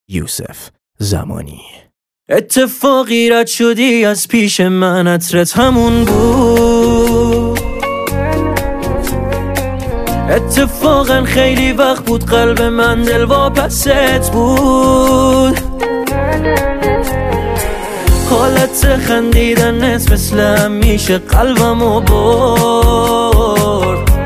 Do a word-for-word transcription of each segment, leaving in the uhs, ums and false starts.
یوسف زمانی. اتفاقی رد شدی از پیش من، عطرت همون بود. اتفاقا خیلی وقت بود قلب من دل واپست بود. حالت خندیدنت مثل همیشه قلبمو برد.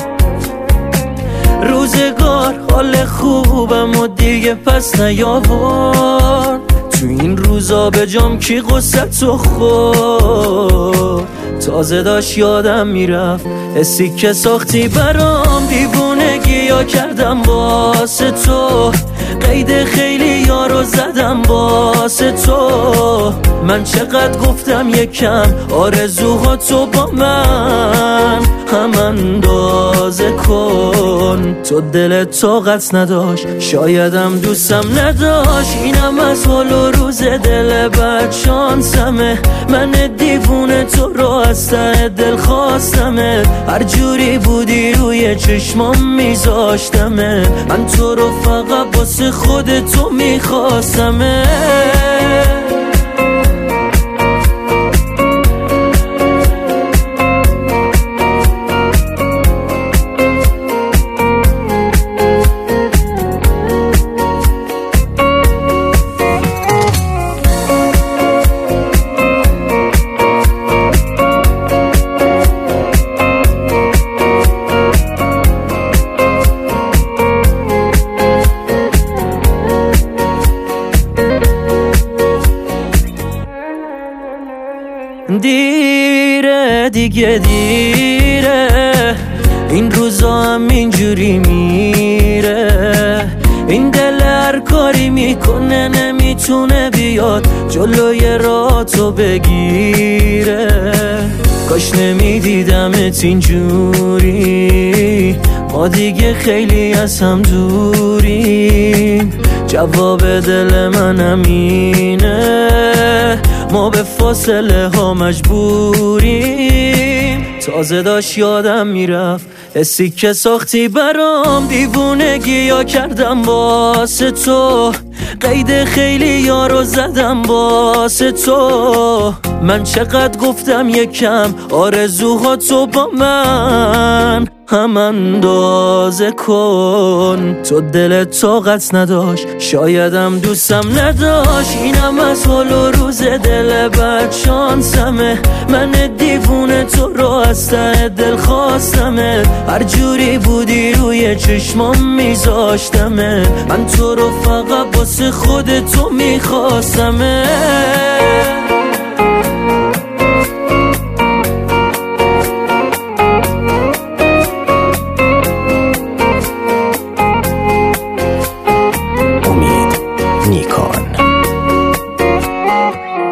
روزگار حال خوبم و دیگه پس نیاورد. تو این روزا به جام کی غصتو خورد. تازه داشت یادم میرفت حسی که ساختی برام، دیوونگی یا کردم واسه تو. قید خیلی یارو زدم واسه تو. من چقدر گفتم یکم آرزوها تو با من هم اندازه کن. تو دلت طاقت نداشت، شایدم دوستم نداشت. اینم از حال و روز دل بد شانسمه. من دیوونه تو رو از ته دل خواستمه. هر جوری بودی روی چشمام میذاشتمه. من تو رو فقط واسه خود تو میخواستمه. دیره دیگه دیره، این روزا هم اینجوری میره. این دل هر کاری میکنه نمیتونه بیاد جلوی راه تو بگیره. کاش نمیدیدمت اینجوری، ما دیگه خیلی از هم دوریم. جواب دل من همینه، ما به فاصله ها مجبوریم. تازه داشت یادم میرفت حسی که ساختی برام، دیوونگی یا کردم واسه تو. قید خیلی یارو زدم واسه تو. من چقدر گفتم یکم آرزوها تو با من هم اندازه کن. تو دلت طاقت نداشت، شایدم دوستم نداشت. اینم از حال و روز دل بد شانسمه. من دیوونه تو رو از ته دل خواستمه. هر جوری بودی روی چشمام میذاشتمه. من تو رو فقط واسه خود تو میخواستمه. نیکان.